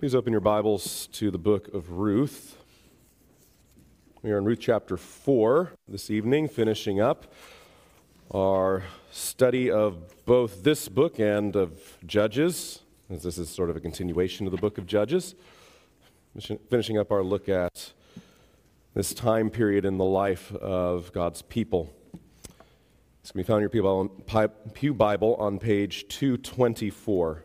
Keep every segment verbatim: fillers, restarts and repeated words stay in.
Please open your Bibles to the book of Ruth. We are in Ruth chapter four this evening, finishing up our study of both this book and of Judges, as this is sort of a continuation of the book of Judges. Finishing up our look at this time period in the life of God's people. It's going to be found in your Pew Bible on page two twenty-four.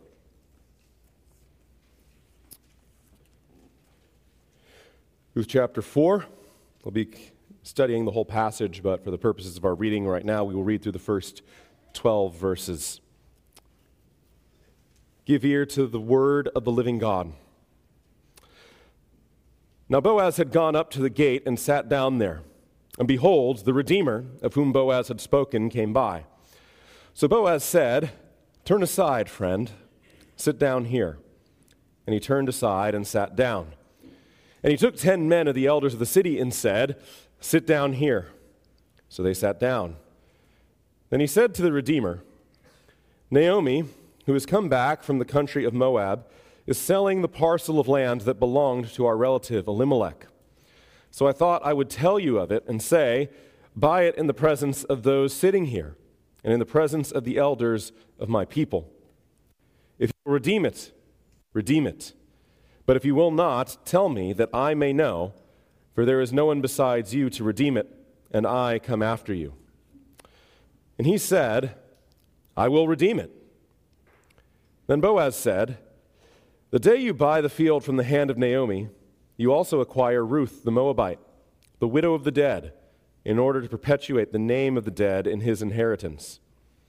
Ruth chapter four. We'll be studying the whole passage, but for the purposes of our reading right now, we will read through the first twelve verses. Give ear to the word of the living God. Now Boaz had gone up to the gate and sat down there. And behold, the Redeemer, of whom Boaz had spoken, came by. So Boaz said, "Turn aside, friend, sit down here." And he turned aside and sat down. And he took ten men of the elders of the city and said, "Sit down here." So they sat down. Then he said to the Redeemer, "Naomi, who has come back from the country of Moab, is selling the parcel of land that belonged to our relative Elimelech. So I thought I would tell you of it and say, buy it in the presence of those sitting here and in the presence of the elders of my people. If you will redeem it, redeem it. But if you will not, tell me that I may know, for there is no one besides you to redeem it, and I come after you." And he said, "I will redeem it." Then Boaz said, "The day you buy the field from the hand of Naomi, you also acquire Ruth the Moabite, the widow of the dead, in order to perpetuate the name of the dead in his inheritance."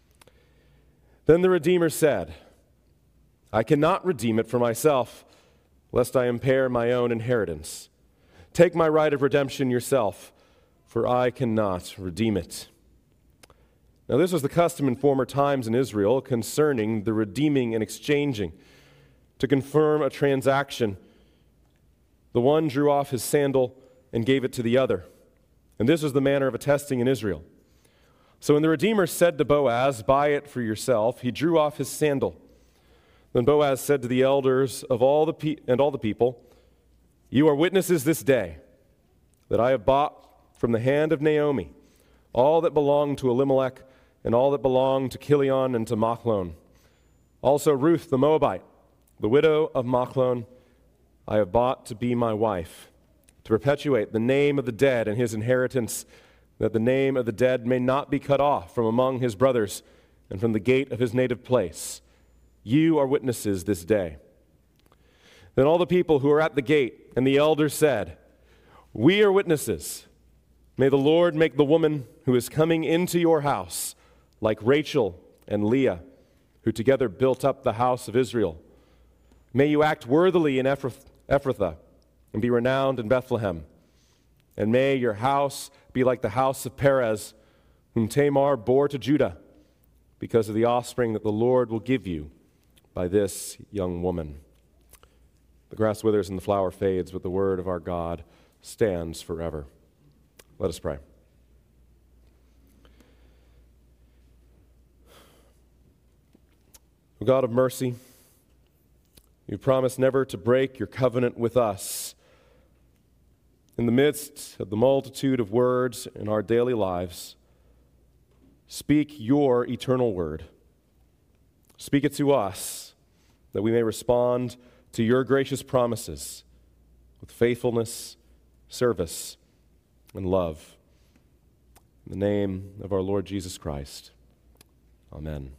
Then the Redeemer said, "I cannot redeem it for myself, lest I impair my own inheritance. Take my right of redemption yourself, for I cannot redeem it." Now this was the custom in former times in Israel concerning the redeeming and exchanging. To confirm a transaction, the one drew off his sandal and gave it to the other. And this was the manner of attesting in Israel. So when the Redeemer said to Boaz, "Buy it for yourself," he drew off his sandal. Then Boaz said to the elders of all the pe- and all the people, "You are witnesses this day that I have bought from the hand of Naomi all that belonged to Elimelech and all that belonged to Chilion and to Machlon. Also Ruth the Moabite, the widow of Machlon, I have bought to be my wife, to perpetuate the name of the dead and his inheritance, that the name of the dead may not be cut off from among his brothers and from the gate of his native place. You are witnesses this day." Then all the people who were at the gate and the elders said, "We are witnesses. May the Lord make the woman who is coming into your house like Rachel and Leah, who together built up the house of Israel. May you act worthily in Ephrathah and be renowned in Bethlehem. And may your house be like the house of Perez, whom Tamar bore to Judah, because of the offspring that the Lord will give you by this young woman." The grass withers and the flower fades, but the word of our God stands forever. Let us pray. O God of mercy, you promise never to break your covenant with us. In the midst of the multitude of words in our daily lives, speak your eternal word. Speak it to us, that we may respond to your gracious promises with faithfulness, service, and love. In the name of our Lord Jesus Christ. Amen.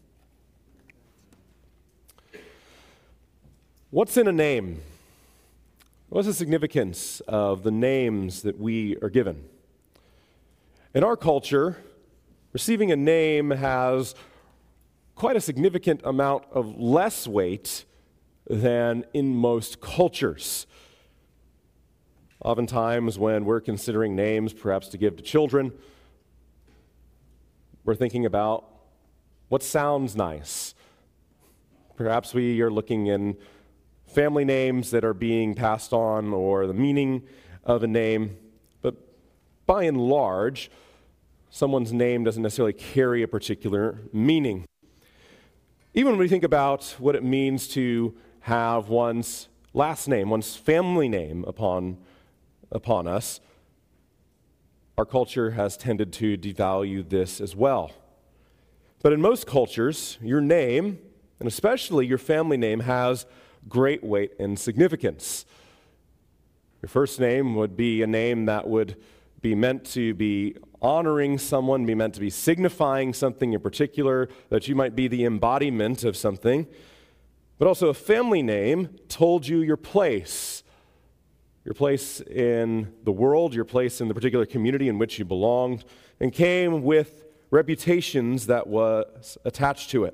What's in a name? What's the significance of the names that we are given? In our culture, receiving a name has quite a significant amount of less weight than in most cultures. Oftentimes, when we're considering names perhaps to give to children, we're thinking about what sounds nice. Perhaps we are looking in family names that are being passed on or the meaning of a name. But by and large, someone's name doesn't necessarily carry a particular meaning. Even when we think about what it means to have one's last name, one's family name upon, upon us, our culture has tended to devalue this as well. But in most cultures, your name, and especially your family name, has great weight and significance. Your first name would be a name that would be meant to be honoring someone, be meant to be signifying something in particular, that you might be the embodiment of something. But also a family name told you your place, your place in the world, your place in the particular community in which you belonged, and came with reputations that was attached to it.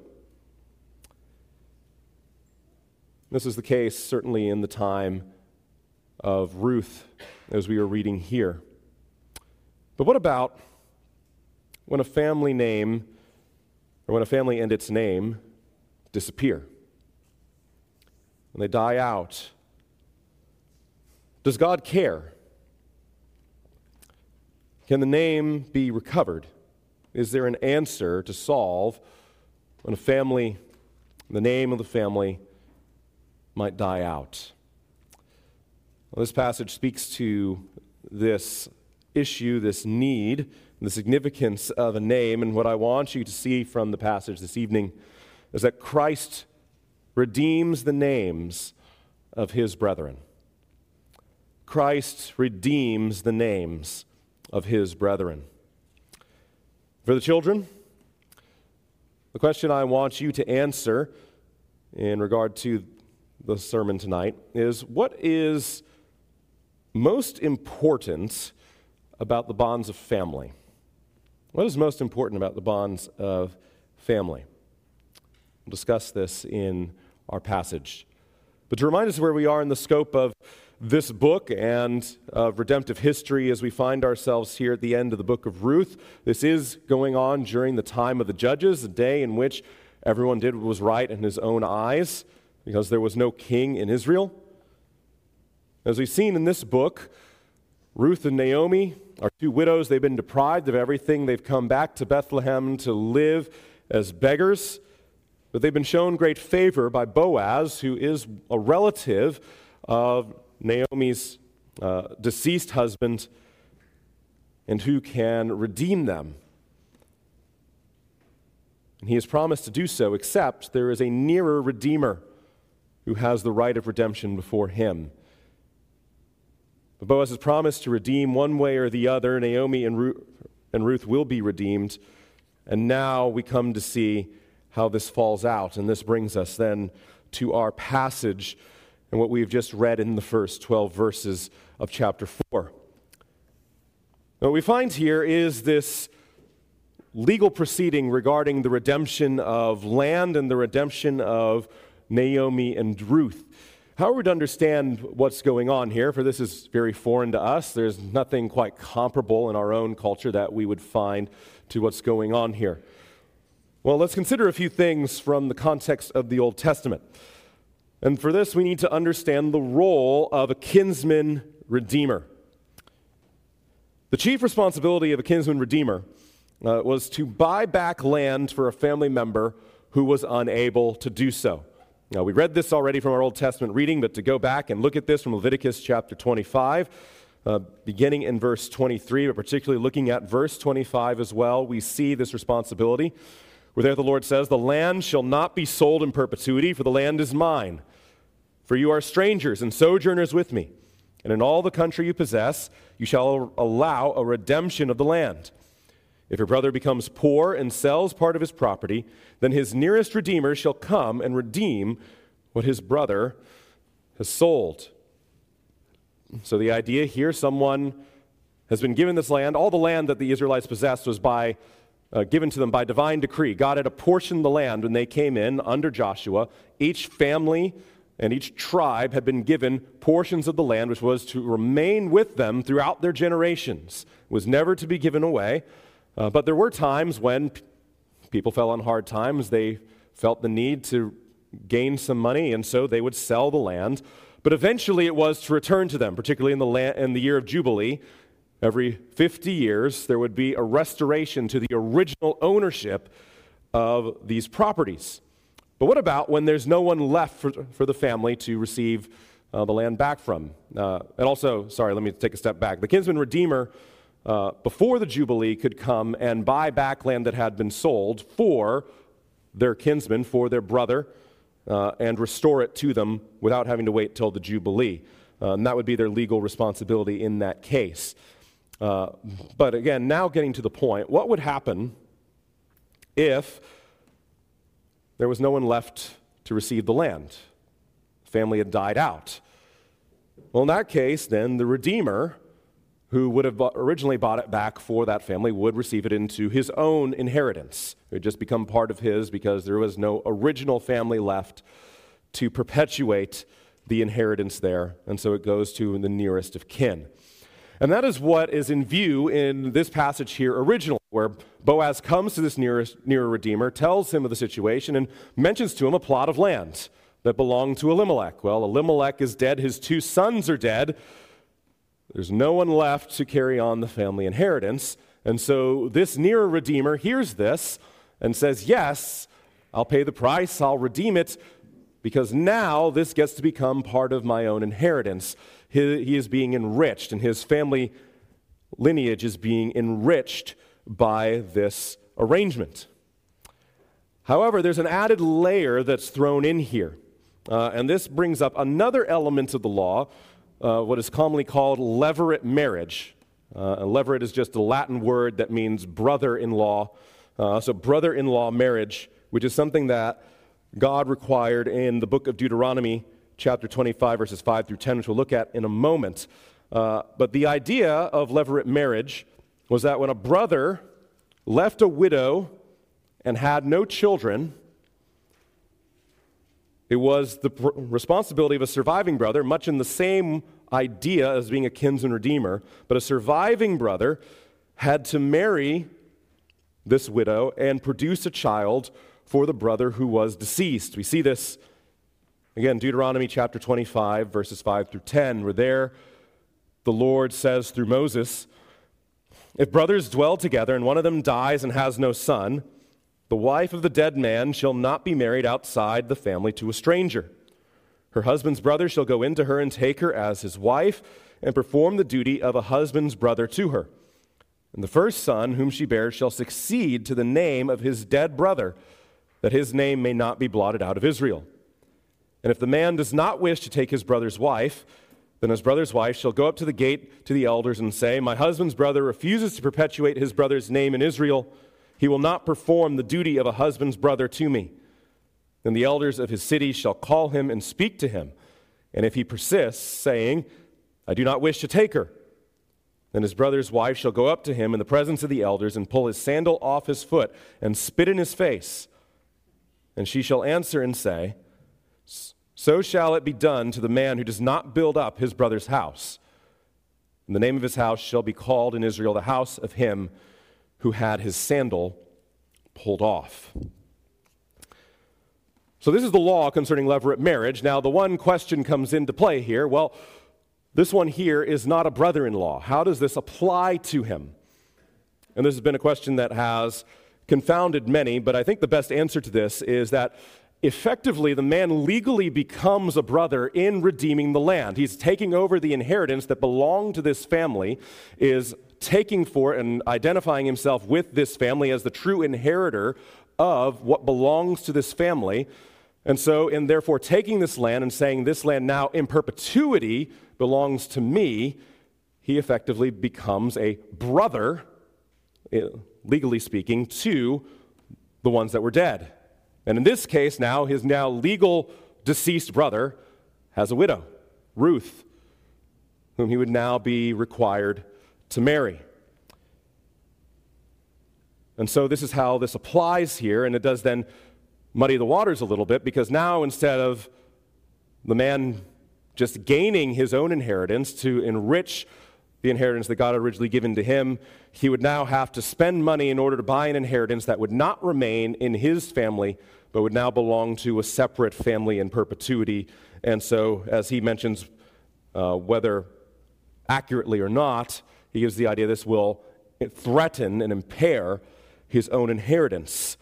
This is the case certainly in the time of Ruth, as we are reading here. But what about when a family name, or when a family and its name disappear? When they die out? Does God care? Can the name be recovered? Is there an answer to solve when a family, the name of the family, might die out? Well, this passage speaks to this issue, this need, the significance of a name. And what I want you to see from the passage this evening is that Christ redeems the names of his brethren. Christ redeems the names of his brethren. For the children, the question I want you to answer in regard to the sermon tonight is, what is most important about the bonds of family? What is most important about the bonds of family? We'll discuss this in our passage. But to remind us where we are in the scope of this book and of redemptive history as we find ourselves here at the end of the book of Ruth, this is going on during the time of the Judges, a day in which everyone did what was right in his own eyes because there was no king in Israel. As we've seen in this book, Ruth and Naomi are two widows. They've been deprived of everything. They've come back to Bethlehem to live as beggars. But they've been shown great favor by Boaz, who is a relative of Naomi's uh, deceased husband, and who can redeem them. And he has promised to do so, except there is a nearer Redeemer who has the right of redemption before him. But Boaz has promised to redeem one way or the other. Naomi and Ruth, and Ruth will be redeemed. And now we come to see how this falls out. And this brings us then to our passage and what we've just read in the first twelve verses of chapter four. What we find here is this legal proceeding regarding the redemption of land and the redemption of Naomi and Ruth. How are we to understand what's going on here? For this is very foreign to us. There's nothing quite comparable in our own culture that we would find to what's going on here. Well, let's consider a few things from the context of the Old Testament. And for this, we need to understand the role of a kinsman redeemer. The chief responsibility of a kinsman redeemer uh, was to buy back land for a family member who was unable to do so. Now, we read this already from our Old Testament reading, but to go back and look at this from Leviticus chapter twenty-five, uh, beginning in verse twenty-three, but particularly looking at verse twenty-five as well, we see this responsibility, where there the Lord says, "The land shall not be sold in perpetuity, for the land is mine. For you are strangers and sojourners with me, and in all the country you possess, you shall allow a redemption of the land. If your brother becomes poor and sells part of his property, then his nearest redeemer shall come and redeem what his brother has sold." So the idea here, someone has been given this land. All the land that the Israelites possessed was by uh, given to them by divine decree. God had apportioned the land when they came in under Joshua. Each family and each tribe had been given portions of the land, which was to remain with them throughout their generations. It was never to be given away. Uh, but there were times when p- people fell on hard times. They felt the need to gain some money, and so they would sell the land. But eventually it was to return to them, particularly in the, la- in the year of Jubilee. Every fifty years, there would be a restoration to the original ownership of these properties. But what about when there's no one left for, for the family to receive uh, the land back from. Uh, and also, sorry, let me take a step back. The kinsman redeemer, uh, before the Jubilee, could come and buy back land that had been sold for their kinsman, for their brother, uh, and restore it to them without having to wait till the Jubilee. Uh, and that would be their legal responsibility in that case. Uh, but again, now getting to the point, what would happen if there was no one left to receive the land? The family had died out. Well, in that case, then the Redeemer, who would have originally bought it back for that family, would receive it into his own inheritance. It would just become part of his because there was no original family left to perpetuate the inheritance there, and so it goes to the nearest of kin. And that is what is in view in this passage here originally, where Boaz comes to this nearest, nearer redeemer, tells him of the situation, and mentions to him a plot of land that belonged to Elimelech. Well, Elimelech is dead, his two sons are dead, there's no one left to carry on the family inheritance, and so this nearer redeemer hears this and says, yes, I'll pay the price, I'll redeem it, because now this gets to become part of my own inheritance. He, he is being enriched, and his family lineage is being enriched by this arrangement. However, there's an added layer that's thrown in here, uh, and this brings up another element of the law, uh, what is commonly called levirate marriage. Uh, and levirate is just a Latin word that means brother-in-law. Uh, so brother-in-law marriage, which is something that God required in the book of Deuteronomy, chapter twenty-five, verses five through ten, which we'll look at in a moment. Uh, but the idea of levirate marriage was that when a brother left a widow and had no children, it was the pr- responsibility of a surviving brother, much in the same idea as being a kinsman redeemer, but a surviving brother had to marry this widow and produce a child for the brother who was deceased. We see this, again, Deuteronomy chapter twenty-five, verses five through ten, where there the Lord says through Moses, if brothers dwell together and one of them dies and has no son, the wife of the dead man shall not be married outside the family to a stranger. Her husband's brother shall go in to her and take her as his wife and perform the duty of a husband's brother to her. And the first son whom she bears shall succeed to the name of his dead brother, that his name may not be blotted out of Israel. And if the man does not wish to take his brother's wife, then his brother's wife shall go up to the gate to the elders and say, my husband's brother refuses to perpetuate his brother's name in Israel. He will not perform the duty of a husband's brother to me. Then the elders of his city shall call him and speak to him. And if he persists, saying, I do not wish to take her, then his brother's wife shall go up to him in the presence of the elders and pull his sandal off his foot and spit in his face. And she shall answer and say, so shall it be done to the man who does not build up his brother's house. And the name of his house shall be called in Israel the house of him who had his sandal pulled off. So this is the law concerning levirate marriage. Now the one question comes into play here. Well, this one here is not a brother-in-law. How does this apply to him? And this has been a question that has confounded many, but I think the best answer to this is that effectively the man legally becomes a brother in redeeming the land. He's taking over the inheritance that belonged to this family, is taking for and identifying himself with this family as the true inheritor of what belongs to this family. And so, in therefore taking this land and saying this land now in perpetuity belongs to me, he effectively becomes a brother, legally speaking, to the ones that were dead. And in this case now, his now legal deceased brother has a widow, Ruth, whom he would now be required to marry. And so this is how this applies here, and it does then muddy the waters a little bit, because now instead of the man just gaining his own inheritance to enrich the inheritance that God had originally given to him, he would now have to spend money in order to buy an inheritance that would not remain in his family, but would now belong to a separate family in perpetuity. And so, as he mentions, uh, whether accurately or not, he gives the idea this will threaten and impair his own inheritance.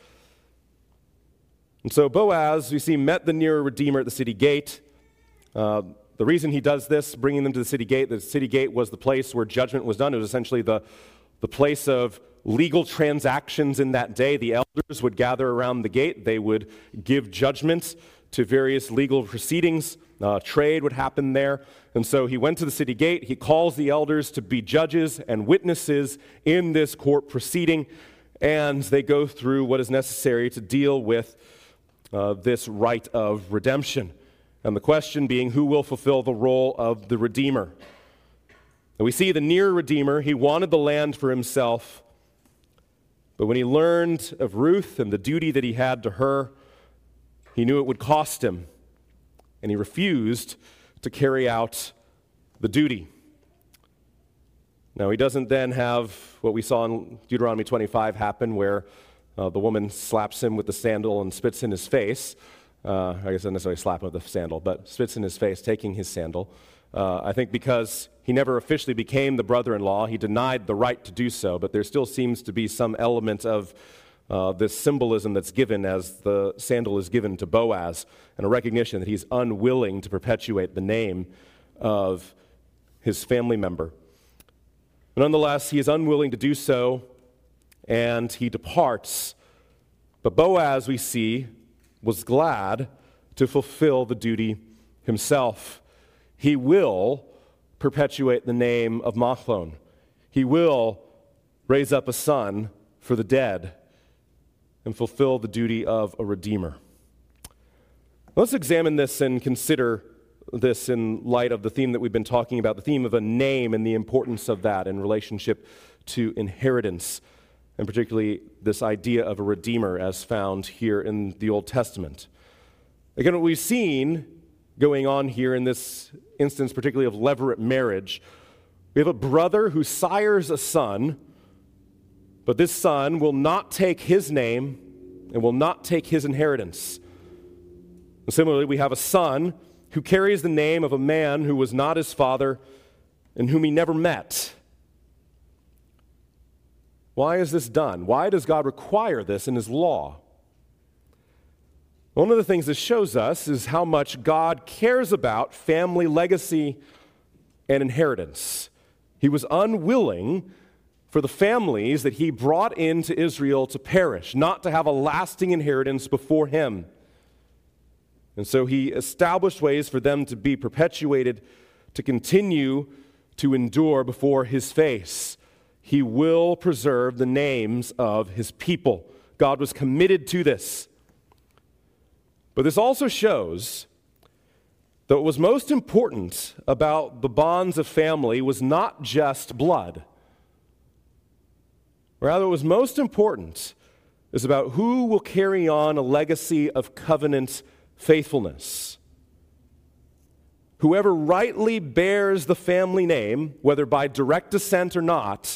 And so Boaz, we see, met the nearer redeemer at the city gate. Uh, The reason he does this, bringing them to the city gate, the city gate was the place where judgment was done. It was essentially the, the place of legal transactions in that day. The elders would gather around the gate. They would give judgment to various legal proceedings. Uh, trade would happen there. And so he went to the city gate. He calls the elders to be judges and witnesses in this court proceeding. And they go through what is necessary to deal with uh, this right of redemption. And the question being, who will fulfill the role of the Redeemer? And we see the near Redeemer, he wanted the land for himself. But when he learned of Ruth and the duty that he had to her, he knew it would cost him. And he refused to carry out the duty. Now, he doesn't then have what we saw in Deuteronomy twenty-five happen, where uh, the woman slaps him with the sandal and spits in his face. Uh, I guess not necessarily slap him with the sandal, but spits in his face, taking his sandal. Uh, I think because he never officially became the brother-in-law, he denied the right to do so, but there still seems to be some element of uh, this symbolism that's given as the sandal is given to Boaz, and a recognition that he's unwilling to perpetuate the name of his family member. Nonetheless, he is unwilling to do so, and he departs. But Boaz, we see, was glad to fulfill the duty himself. He will perpetuate the name of Machlon. He will raise up a son for the dead and fulfill the duty of a redeemer. Let's examine this and consider this in light of the theme that we've been talking about, the theme of a name and the importance of that in relationship to inheritance, and particularly this idea of a redeemer as found here in the Old Testament. Again, what we've seen going on here in this instance, particularly of levirate marriage, we have a brother who sires a son, but this son will not take his name and will not take his inheritance. And similarly, we have a son who carries the name of a man who was not his father and whom he never met. Why is this done? Why does God require this in his law? One of the things this shows us is how much God cares about family legacy and inheritance. He was unwilling for the families that he brought into Israel to perish, not to have a lasting inheritance before him. And so he established ways for them to be perpetuated, to continue to endure before his face. He will preserve the names of his people. God was committed to this. But this also shows that what was most important about the bonds of family was not just blood. Rather, what was most important is about who will carry on a legacy of covenant faithfulness. Whoever rightly bears the family name, whether by direct descent or not,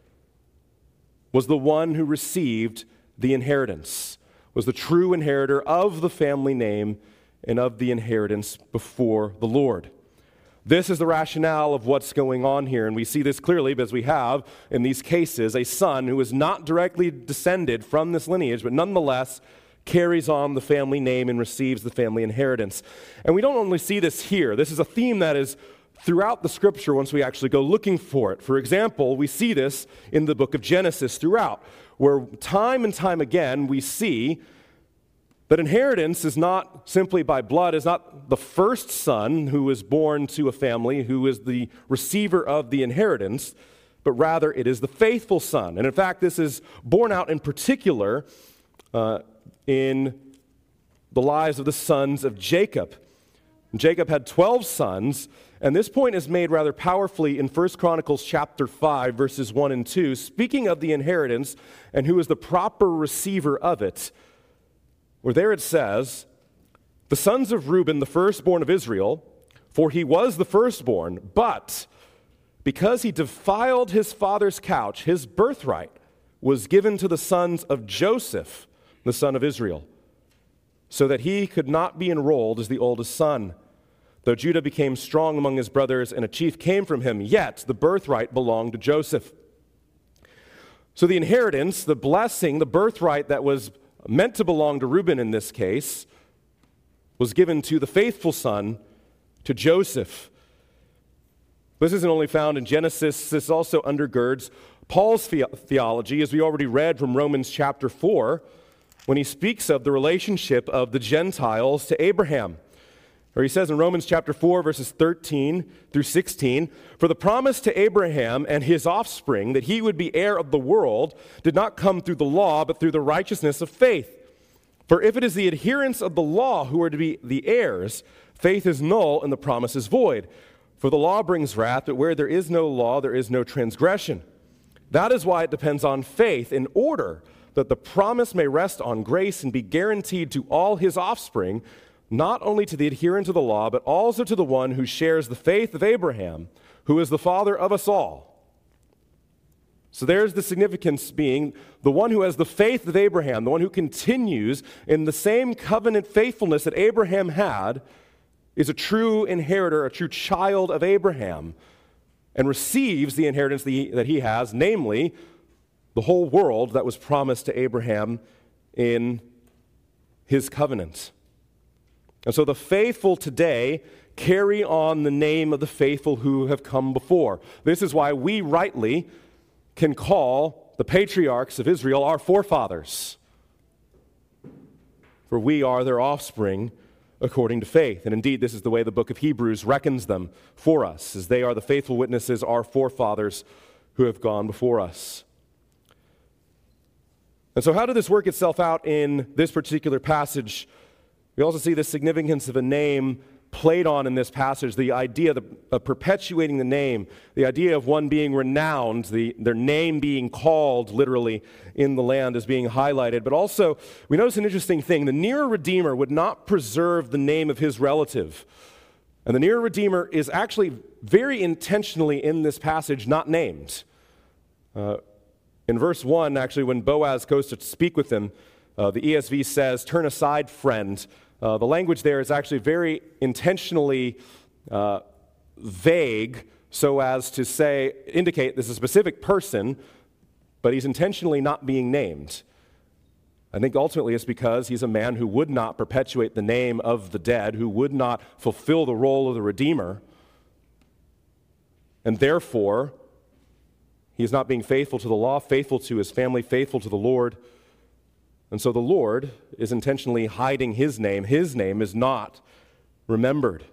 was the one who received the inheritance, was the true inheritor of the family name and of the inheritance before the Lord. This is the rationale of what's going on here, and we see this clearly because we have, in these cases, a son who is not directly descended from this lineage, but nonetheless carries on the family name and receives the family inheritance. And we don't only see this here. This is a theme that is throughout the Scripture once we actually go looking for it. For example, we see this in the book of Genesis throughout, where time and time again we see that inheritance is not simply by blood, is not the first son who is born to a family who is the receiver of the inheritance, but rather it is the faithful son. And in fact, this is borne out in particular uh, in the lives of the sons of Jacob. Jacob had twelve sons, and this point is made rather powerfully in First Chronicles chapter five, verses one and two, speaking of the inheritance and who is the proper receiver of it, where there it says, "The sons of Reuben, the firstborn of Israel, for he was the firstborn, but because he defiled his father's couch, his birthright was given to the sons of Joseph, the son of Israel, so that he could not be enrolled as the oldest son. Though Judah became strong among his brothers and a chief came from him, yet the birthright belonged to Joseph." So the inheritance, the blessing, the birthright that was meant to belong to Reuben in this case, was given to the faithful son, to Joseph. This isn't only found in Genesis, this also undergirds Paul's the- theology, as we already read from Romans chapter four, when he speaks of the relationship of the Gentiles to Abraham. Or he says in Romans chapter four, verses thirteen through sixteen, "For the promise to Abraham and his offspring that he would be heir of the world did not come through the law, but through the righteousness of faith. For if it is the adherents of the law who are to be the heirs, faith is null and the promise is void. For the law brings wrath, but where there is no law, there is no transgression. That is why it depends on faith, in order that the promise may rest on grace and be guaranteed to all his offspring, not only to the adherent of the law, but also to the one who shares the faith of Abraham, who is the father of us all." So there's the significance being the one who has the faith of Abraham, the one who continues in the same covenant faithfulness that Abraham had, is a true inheritor, a true child of Abraham, and receives the inheritance that he, that he has, namely the whole world that was promised to Abraham in his covenant. And so the faithful today carry on the name of the faithful who have come before. This is why we rightly can call the patriarchs of Israel our forefathers, for we are their offspring according to faith. And indeed, this is the way the book of Hebrews reckons them for us, as they are the faithful witnesses, our forefathers who have gone before us. And so how did this work itself out in this particular passage? We also see the significance of a name played on in this passage, the idea of perpetuating the name, the idea of one being renowned, the, their name being called literally in the land is being highlighted. But also, we notice an interesting thing. The near Redeemer would not preserve the name of his relative. And the near Redeemer is actually very intentionally in this passage not named. Uh, in verse one, actually, when Boaz goes to speak with him, uh, the E S V says, "Turn aside, friend." Uh, the language there is actually very intentionally uh, vague, so as to say, indicate this is a specific person, but he's intentionally not being named. I think ultimately it's because he's a man who would not perpetuate the name of the dead, who would not fulfill the role of the Redeemer, and therefore he is not being faithful to the law, faithful to his family, faithful to the Lord. And so the Lord is intentionally hiding his name. His name is not remembered.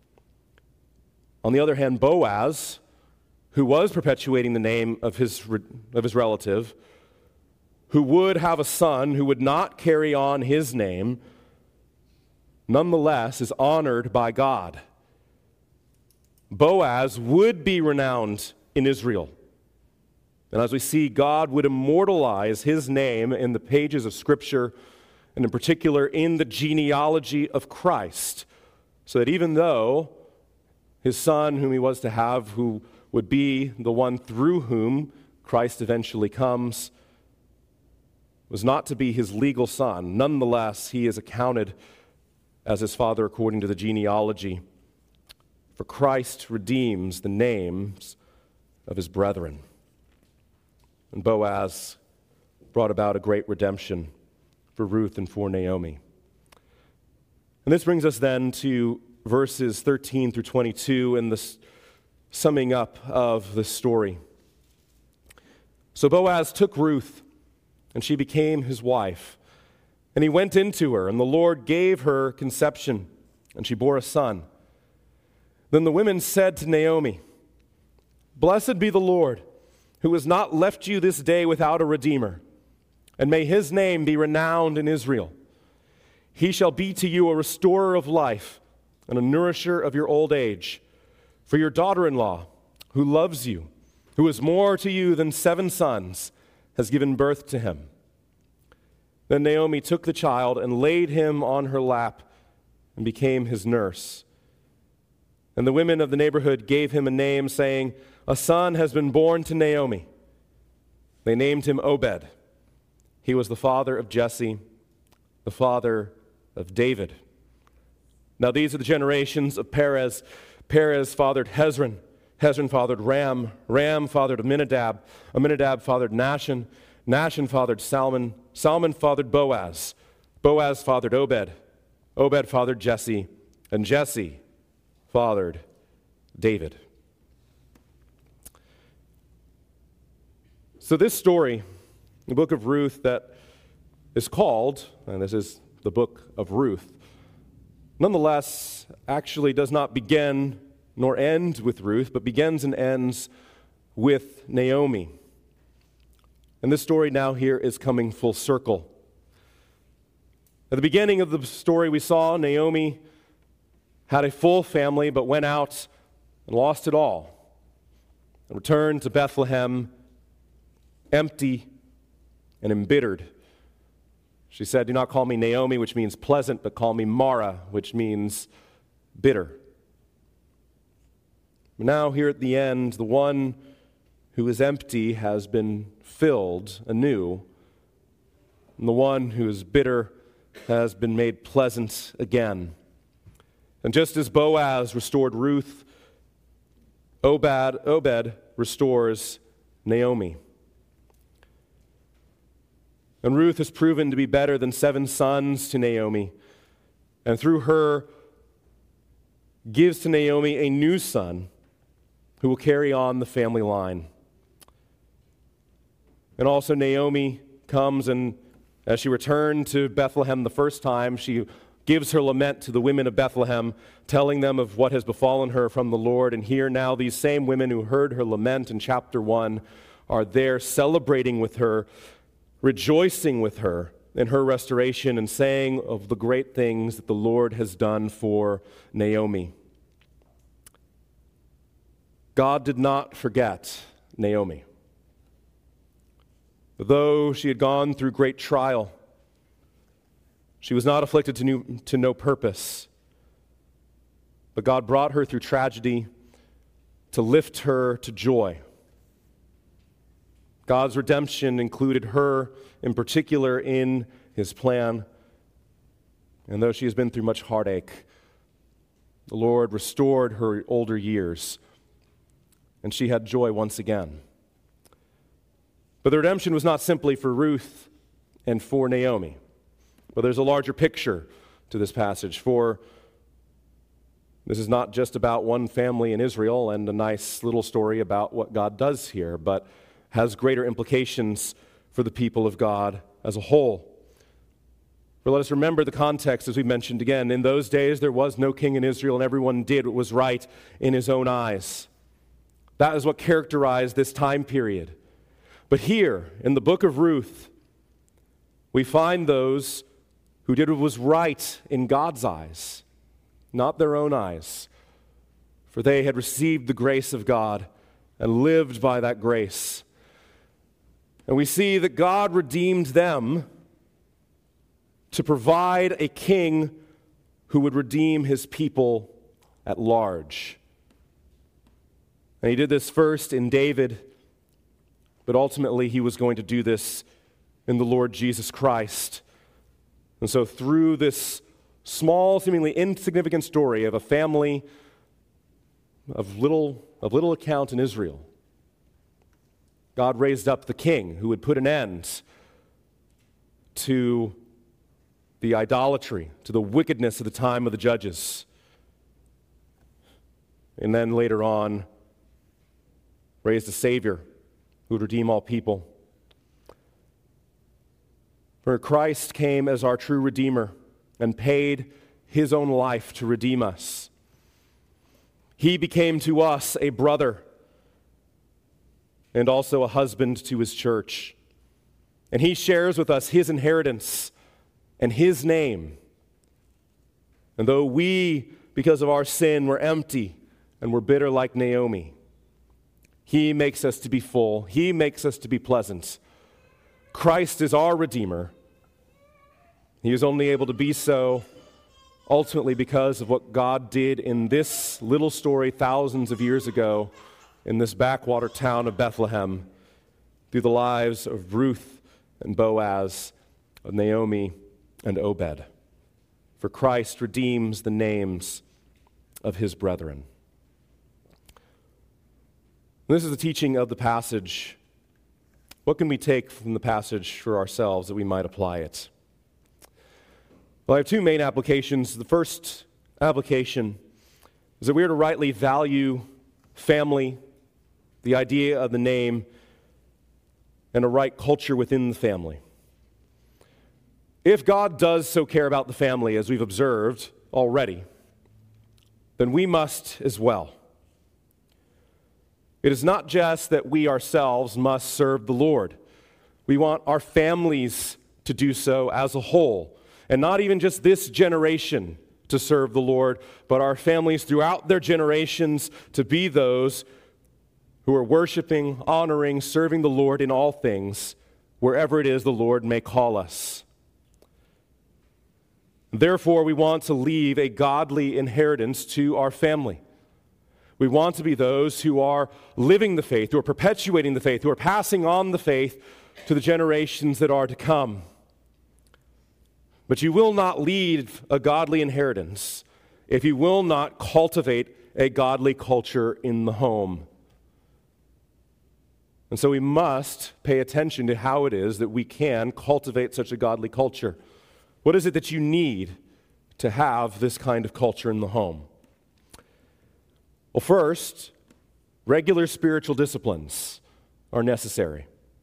On the other hand, Boaz, who was perpetuating the name of his, of his relative, who would have a son who would not carry on his name, nonetheless is honored by God. Boaz would be renowned in Israel. And as we see, God would immortalize his name in the pages of Scripture, and in particular in the genealogy of Christ, so that even though his son, whom he was to have, who would be the one through whom Christ eventually comes, was not to be his legal son, nonetheless, he is accounted as his father according to the genealogy. For Christ redeems the names of his brethren. And Boaz brought about a great redemption for Ruth and for Naomi. And this brings us then to verses thirteen through twenty-two and the summing up of the story. So Boaz took Ruth, and she became his wife. And he went into her, and the Lord gave her conception, and she bore a son. Then the women said to Naomi, "Blessed be the Lord, who has not left you this day without a redeemer, and may his name be renowned in Israel. He shall be to you a restorer of life and a nourisher of your old age. For your daughter-in-law, who loves you, who is more to you than seven sons, has given birth to him." Then Naomi took the child and laid him on her lap and became his nurse. And the women of the neighborhood gave him a name, saying, "A son has been born to Naomi." They named him Obed. He was the father of Jesse, the father of David. Now these are the generations of Perez. Perez fathered Hezron. Hezron fathered Ram. Ram fathered Aminadab. Aminadab fathered Nahshon. Nahshon fathered Salmon. Salmon fathered Boaz. Boaz fathered Obed. Obed fathered Jesse. And Jesse fathered David. So this story, the book of Ruth, that is called, and this is the book of Ruth, nonetheless actually does not begin nor end with Ruth, but begins and ends with Naomi. And this story now here is coming full circle. At the beginning of the story we saw Naomi had a full family but went out and lost it all and returned to Bethlehem empty and embittered. She said, "Do not call me Naomi," which means pleasant, but call me Mara, which means bitter. But now here at the end, the one who is empty has been filled anew, and the one who is bitter has been made pleasant again. And just as Boaz restored Ruth, Obed, Obed restores Naomi. And Ruth has proven to be better than seven sons to Naomi, and through her gives to Naomi a new son who will carry on the family line. And also Naomi comes, and as she returned to Bethlehem the first time, she gives her lament to the women of Bethlehem, telling them of what has befallen her from the Lord. And here now these same women who heard her lament in chapter one are there celebrating with her, rejoicing with her in her restoration, and saying of the great things that the Lord has done for Naomi. God did not forget Naomi. Though she had gone through great trial, she was not afflicted to, new, to no purpose. But God brought her through tragedy to lift her to joy. God's redemption included her in particular in his plan. And though she has been through much heartache, the Lord restored her older years, and she had joy once again. But the redemption was not simply for Ruth and for Naomi, but there's a larger picture to this passage. For this is not just about one family in Israel and a nice little story about what God does here, but has greater implications for the people of God as a whole. For let us remember the context, as we mentioned again. In those days, there was no king in Israel, and everyone did what was right in his own eyes. That is what characterized this time period. But here, in the book of Ruth, we find those who did what was right in God's eyes, not their own eyes. For they had received the grace of God and lived by that grace. And we see that God redeemed them to provide a king who would redeem his people at large. And he did this first in David, but ultimately he was going to do this in the Lord Jesus Christ. And so through this small, seemingly insignificant story of a family of little, of little account in Israel, God raised up the king who would put an end to the idolatry, to the wickedness of the time of the judges. And then later on, raised a Savior who would redeem all people. For Christ came as our true Redeemer and paid his own life to redeem us. He became to us a brother and also a husband to his church. And he shares with us his inheritance and his name. And though we, because of our sin, were empty and were bitter like Naomi, he makes us to be full. He makes us to be pleasant. Christ is our Redeemer. He is only able to be so ultimately because of what God did in this little story thousands of years ago in this backwater town of Bethlehem through the lives of Ruth and Boaz, of Naomi and Obed. For Christ redeems the names of his brethren. This is the teaching of the passage. What can we take from the passage for ourselves that we might apply it? Well, I have two main applications. The first application is that we are to rightly value family, the idea of the name, and a right culture within the family. If God does so care about the family, as we've observed already, then we must as well. It is not just that we ourselves must serve the Lord. We want our families to do so as a whole, and not even just this generation to serve the Lord, but our families throughout their generations to be those who are worshiping, honoring, serving the Lord in all things, wherever it is the Lord may call us. Therefore, we want to leave a godly inheritance to our family. We want to be those who are living the faith, who are perpetuating the faith, who are passing on the faith to the generations that are to come. But you will not leave a godly inheritance if you will not cultivate a godly culture in the home. And so we must pay attention to how it is that we can cultivate such a godly culture. What is it that you need to have this kind of culture in the home? Well, first, regular spiritual disciplines are necessary.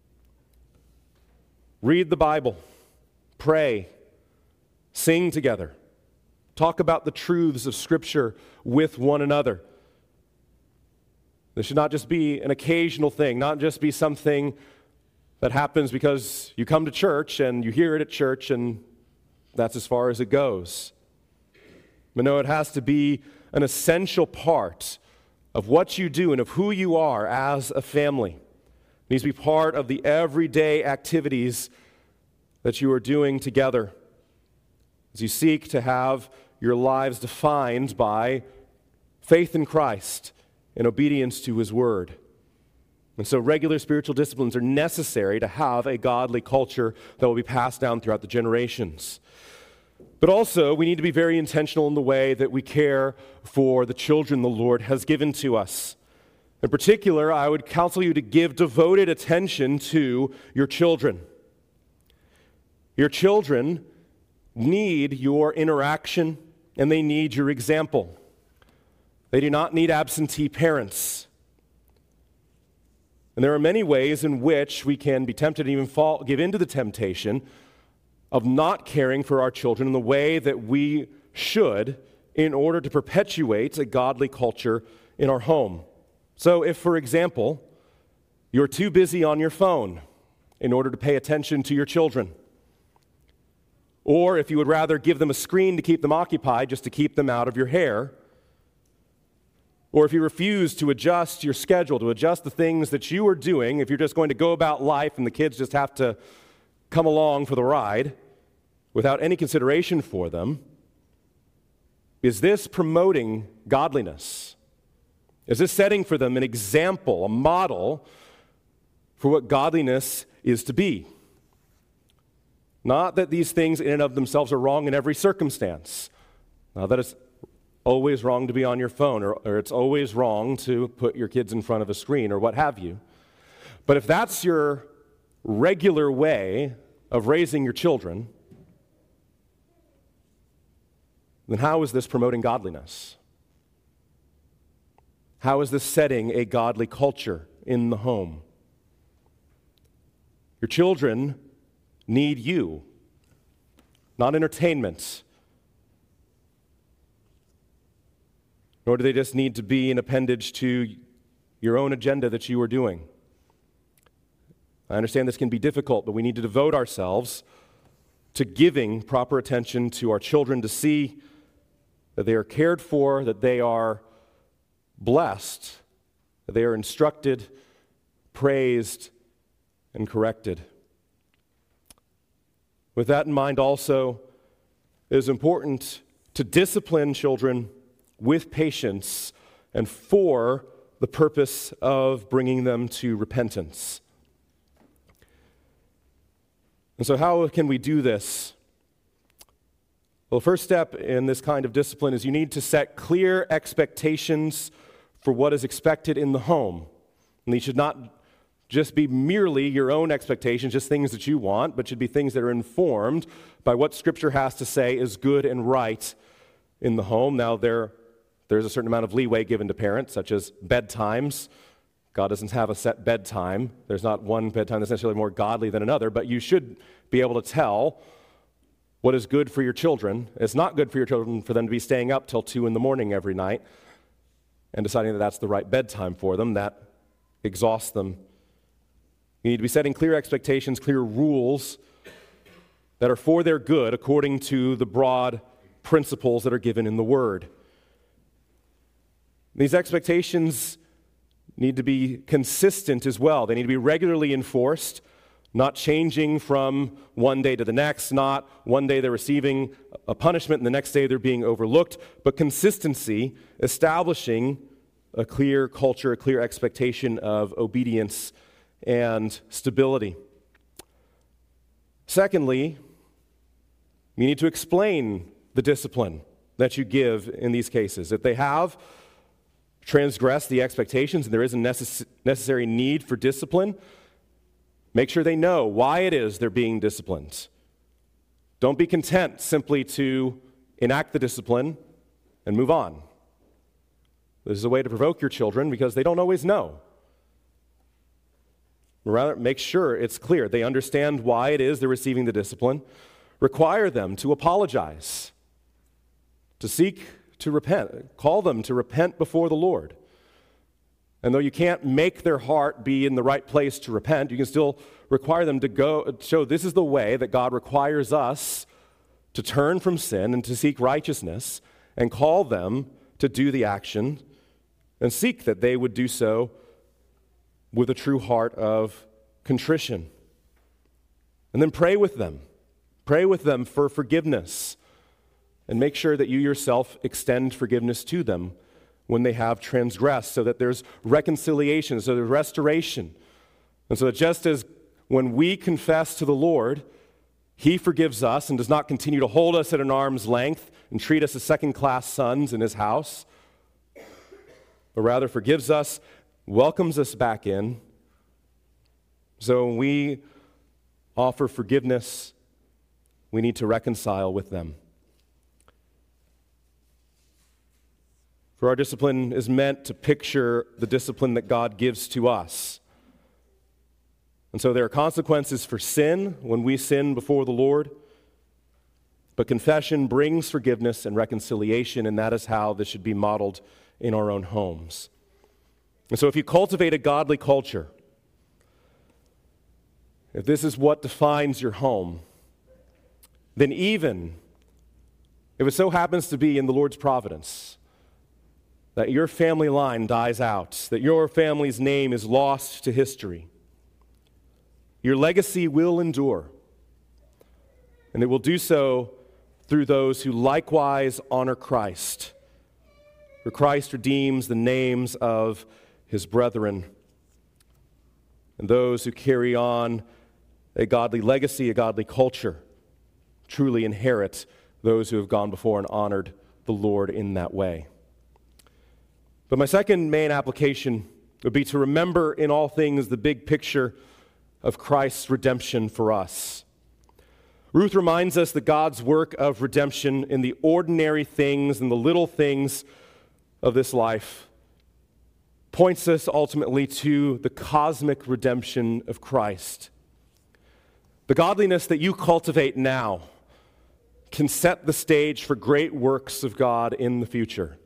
Read the Bible, pray, sing together, talk about the truths of Scripture with one another. This should not just be an occasional thing, not just be something that happens because you come to church and you hear it at church and that's as far as it goes. But no, it has to be an essential part of what you do and of who you are as a family. It needs to be part of the everyday activities that you are doing together as you seek to have your lives defined by faith in Christ and obedience to His Word. And so regular spiritual disciplines are necessary to have a godly culture that will be passed down throughout the generations. But also, we need to be very intentional in the way that we care for the children the Lord has given to us. In particular, I would counsel you to give devoted attention to your children. Your children need your interaction, and they need your example. They do not need absentee parents. And there are many ways in which we can be tempted and even fall, give into the temptation of not caring for our children in the way that we should in order to perpetuate a godly culture in our home. So if, for example, you're too busy on your phone in order to pay attention to your children, or if you would rather give them a screen to keep them occupied just to keep them out of your hair, or if you refuse to adjust your schedule, to adjust the things that you are doing, if you're just going to go about life and the kids just have to come along for the ride without any consideration for them, is this promoting godliness? Is this setting for them an example, a model for what godliness is to be? Not that these things in and of themselves are wrong in every circumstance. Not that it's always wrong to be on your phone, or, or it's always wrong to put your kids in front of a screen, or what have you. But if that's your regular way of raising your children, then how is this promoting godliness? How is this setting a godly culture in the home? Your children need you, not entertainment. Nor do they just need to be an appendage to your own agenda that you are doing. I understand this can be difficult, but we need to devote ourselves to giving proper attention to our children, to see that they are cared for, that they are blessed, that they are instructed, praised, and corrected. With that in mind also, it is important to discipline children with patience and for the purpose of bringing them to repentance. And so how can we do this? Well, the first step in this kind of discipline is you need to set clear expectations for what is expected in the home. And these should not just be merely your own expectations, just things that you want, but should be things that are informed by what Scripture has to say is good and right in the home. Now, there There's a certain amount of leeway given to parents, such as bedtimes. God doesn't have a set bedtime. There's not one bedtime that's necessarily more godly than another, but you should be able to tell what is good for your children. It's not good for your children for them to be staying up till two in the morning every night and deciding that that's the right bedtime for them. That exhausts them. You need to be setting clear expectations, clear rules that are for their good according to the broad principles that are given in the Word. These expectations need to be consistent as well. They need to be regularly enforced, not changing from one day to the next, not one day they're receiving a punishment and the next day they're being overlooked, but consistency, establishing a clear culture, a clear expectation of obedience and stability. Secondly, you need to explain the discipline that you give in these cases. If they have transgressed the expectations and there is a necess- necessary need for discipline, make sure they know why it is they're being disciplined. Don't be content simply to enact the discipline and move on. This is a way to provoke your children because they don't always know. Rather, make sure it's clear. They understand why it is they're receiving the discipline. Require them to apologize, to seek to repent. Call them to repent before the Lord. And though you can't make their heart be in the right place to repent, you can still require them to go, show this is the way that God requires us to turn from sin and to seek righteousness, and call them to do the action and seek that they would do so with a true heart of contrition. And then pray with them. Pray with them for forgiveness. And make sure that you yourself extend forgiveness to them when they have transgressed, so that there's reconciliation, so there's restoration. And so that just as when we confess to the Lord, He forgives us and does not continue to hold us at an arm's length and treat us as second-class sons in His house, but rather forgives us, welcomes us back in. So when we offer forgiveness, we need to reconcile with them. For our discipline is meant to picture the discipline that God gives to us. And so there are consequences for sin when we sin before the Lord, but confession brings forgiveness and reconciliation, and that is how this should be modeled in our own homes. And so if you cultivate a godly culture, if this is what defines your home, then even if it so happens to be in the Lord's providence that your family line dies out, that your family's name is lost to history, your legacy will endure, and it will do so through those who likewise honor Christ. For Christ redeems the names of His brethren, and those who carry on a godly legacy, a godly culture, truly inherit those who have gone before and honored the Lord in that way. But my second main application would be to remember in all things the big picture of Christ's redemption for us. Ruth reminds us that God's work of redemption in the ordinary things and the little things of this life points us ultimately to the cosmic redemption of Christ. The godliness that you cultivate now can set the stage for great works of God in the future.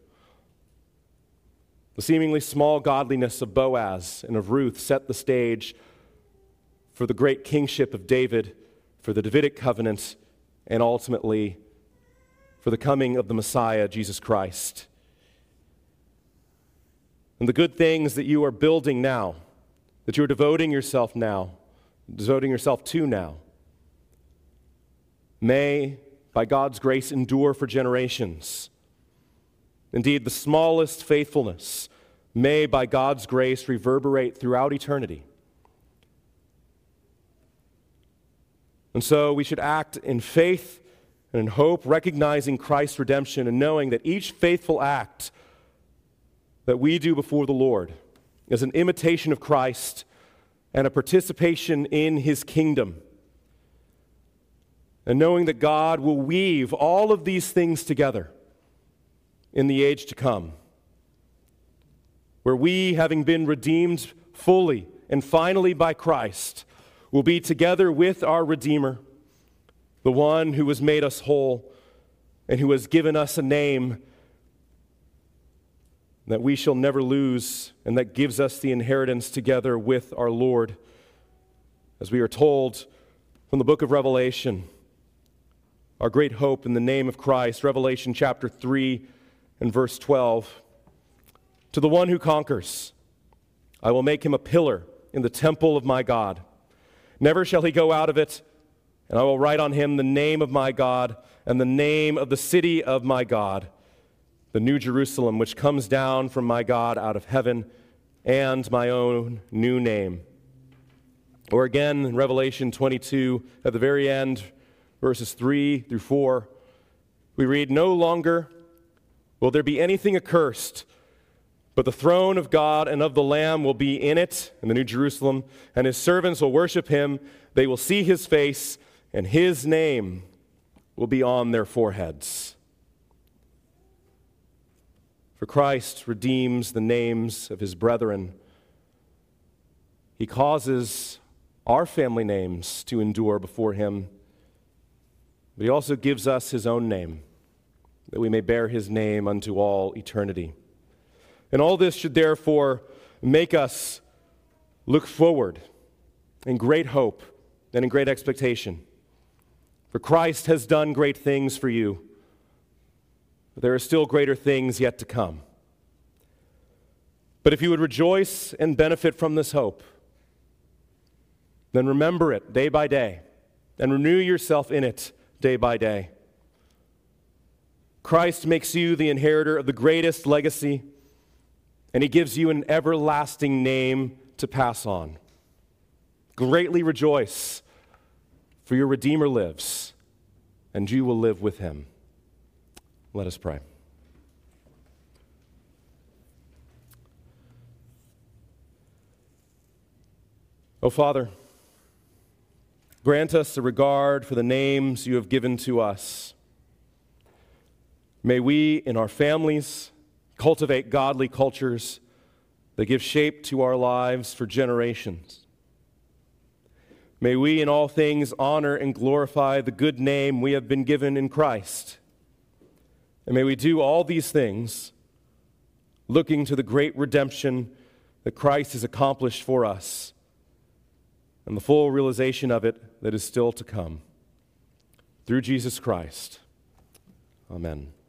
The seemingly small godliness of Boaz and of Ruth set the stage for the great kingship of David, for the Davidic covenant, and ultimately for the coming of the Messiah, Jesus Christ. And the good things that you are building now, that you are devoting yourself now, devoting yourself to now, may, by God's grace, endure for generations. Indeed, the smallest faithfulness may, by God's grace, reverberate throughout eternity. And so we should act in faith and in hope, recognizing Christ's redemption and knowing that each faithful act that we do before the Lord is an imitation of Christ and a participation in His kingdom. And knowing that God will weave all of these things together in the age to come, where we, having been redeemed fully and finally by Christ, will be together with our Redeemer, the one who has made us whole and who has given us a name that we shall never lose, and that gives us the inheritance together with our Lord. As we are told from the book of Revelation, our great hope in the name of Christ, Revelation chapter three and verse twelve, to the one who conquers, I will make him a pillar in the temple of my God. Never shall he go out of it, and I will write on him the name of my God and the name of the city of my God, the New Jerusalem, which comes down from my God out of heaven, and my own new name. Or again, in Revelation twenty-two, at the very end, verses three through four, we read, no longer will there be anything accursed, but the throne of God and of the Lamb will be in it, in the New Jerusalem, and his servants will worship him. They will see his face, and his name will be on their foreheads. For Christ redeems the names of his brethren. He causes our family names to endure before him, but he also gives us his own name, that we may bear his name unto all eternity. And all this should therefore make us look forward in great hope and in great expectation. For Christ has done great things for you, but there are still greater things yet to come. But if you would rejoice and benefit from this hope, then remember it day by day and renew yourself in it day by day. Christ makes you the inheritor of the greatest legacy, and he gives you an everlasting name to pass on. Greatly rejoice, for your Redeemer lives, and you will live with him. Let us pray. O Father, grant us a regard for the names you have given to us. May we, in our families, cultivate godly cultures that give shape to our lives for generations. May we, in all things, honor and glorify the good name we have been given in Christ. And may we do all these things looking to the great redemption that Christ has accomplished for us and the full realization of it that is still to come. Through Jesus Christ. Amen.